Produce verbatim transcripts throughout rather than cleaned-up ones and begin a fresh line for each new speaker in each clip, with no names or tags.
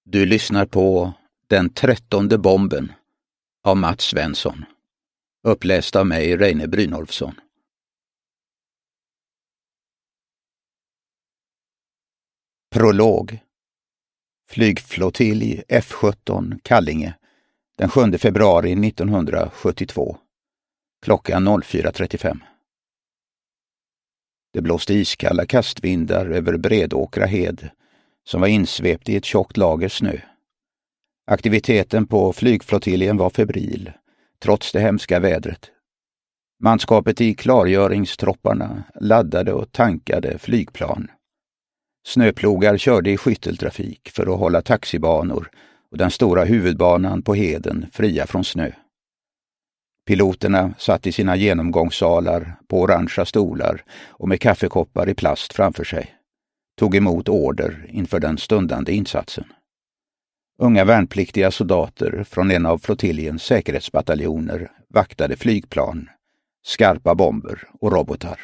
Du lyssnar på Den trettonde bomben av Mats Svensson. Uppläst av mig, Reine Brynolfsson. Prolog. Flygflottilj F sjutton Kallinge den sjunde februari nittonhundrasjuttiotvå. Klockan fyra trettiofem. Det blåste iskalla kastvindar över Bredåkra hed som var insvept i ett tjockt lager snö. Aktiviteten på flygflottiljen var febril, trots det hemska vädret. Manskapet i klargöringstropparna laddade och tankade flygplan. Snöplogar körde i skytteltrafik för att hålla taxibanor och den stora huvudbanan på heden fria från snö. Piloterna satt i sina genomgångssalar på orangea stolar och med kaffekoppar i plast framför sig. Tog emot order inför den stundande insatsen. Unga värnpliktiga soldater från en av flottiljens säkerhetsbataljoner vaktade flygplan, skarpa bomber och robotar.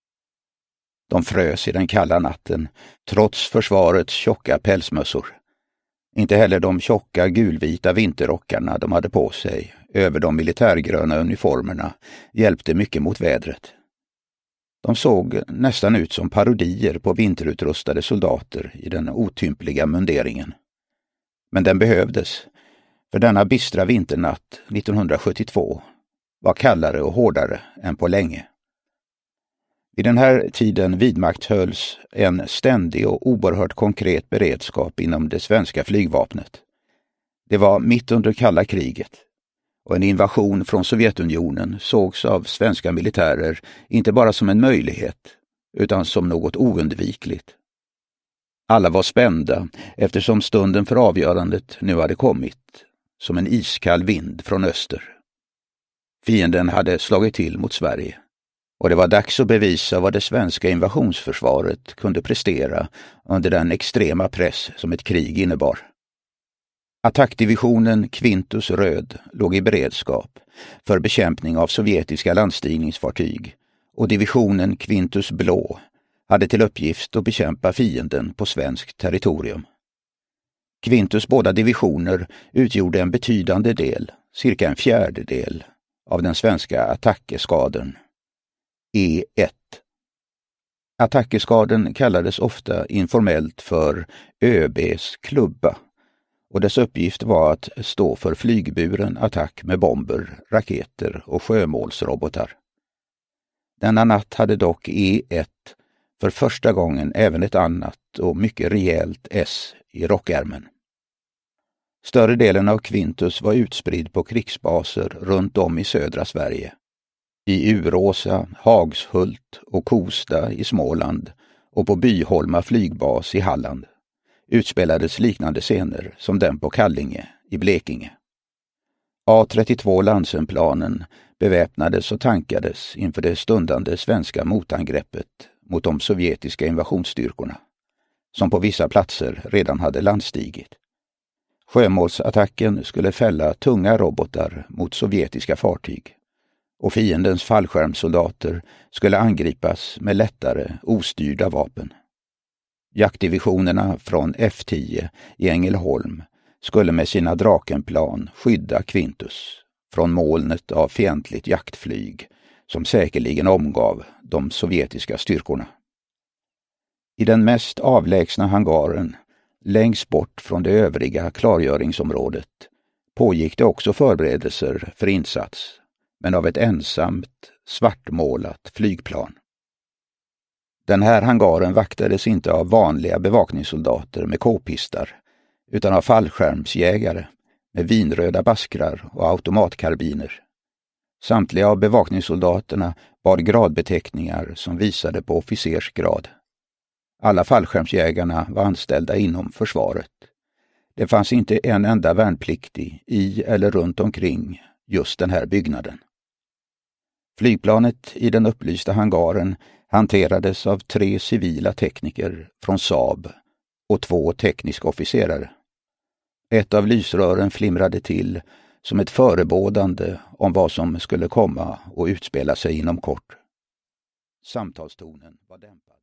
De frös i den kalla natten, trots försvarets tjocka pälsmössor. Inte heller de tjocka gulvita vinterrockarna de hade på sig över de militärgröna uniformerna hjälpte mycket mot vädret. De såg nästan ut som parodier på vinterutrustade soldater i den otympliga munderingen. Men den behövdes, för denna bistra vinternatt nittonhundrasjuttiotvå var kallare och hårdare än på länge. Vid den här tiden vidmakthölls en ständig och oerhört konkret beredskap inom det svenska flygvapnet. Det var mitt under kalla kriget, och en invasion från Sovjetunionen sågs av svenska militärer inte bara som en möjlighet, utan som något oundvikligt. Alla var spända eftersom stunden för avgörandet nu hade kommit, som en iskall vind från öster. Fienden hade slagit till mot Sverige, och det var dags att bevisa vad det svenska invasionsförsvaret kunde prestera under den extrema press som ett krig innebar. Attackdivisionen Quintus Röd låg i beredskap för bekämpning av sovjetiska landstigningsfartyg, och divisionen Quintus Blå hade till uppgift att bekämpa fienden på svenskt territorium. Quintus båda divisioner utgjorde en betydande del, cirka en fjärdedel, av den svenska attackeskaden. E ett. Attackeskaden kallades ofta informellt för ÖB:s klubba, och dess uppgift var att stå för flygburen attack med bomber, raketer och sjömålsrobotar. Denna natt hade dock E ett för första gången även ett annat och mycket rejält S i rockärmen. Större delen av Quintus var utspridd på krigsbaser runt om i södra Sverige. I Uråsa, Hagshult och Kosta i Småland och på Byholma flygbas i Halland utspelades liknande scener som den på Kallinge i Blekinge. A trettiotvå Lansenplanen beväpnades och tankades inför det stundande svenska motangreppet mot de sovjetiska invasionsstyrkorna, som på vissa platser redan hade landstigit. Sjömålsattacken skulle fälla tunga robotar mot sovjetiska fartyg, och fiendens fallskärmssoldater skulle angripas med lättare, ostyrda vapen. Jaktdivisionerna från F tio i Ängelholm skulle med sina Drakenplan skydda Quintus från molnet av fientligt jaktflyg som säkerligen omgav de sovjetiska styrkorna. I den mest avlägsna hangaren, längst bort från det övriga klargöringsområdet, pågick det också förberedelser för insats, men av ett ensamt, svartmålat flygplan. Den här hangaren vaktades inte av vanliga bevakningssoldater med k-pistar, utan av fallskärmsjägare med vinröda baskrar och automatkarbiner. Samtliga av bevakningssoldaterna bar gradbeteckningar som visade på officersgrad. Alla fallskärmsjägarna var anställda inom försvaret. Det fanns inte en enda värnpliktig i eller runt omkring just den här byggnaden. Flygplanet i den upplysta hangaren hanterades av tre civila tekniker från Saab och två tekniska officerare. Ett av lysrören flimrade till som ett förebådande om vad som skulle komma och utspela sig inom kort. Samtalstonen var dämpad.